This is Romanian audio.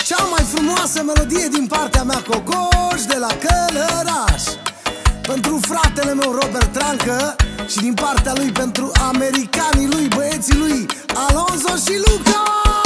Cea mai frumoasă melodie din partea mea, Cocoș de la Călăraș, pentru fratele meu Robert Trancă și din partea lui pentru americanii lui, băieții lui Alonso și Luca.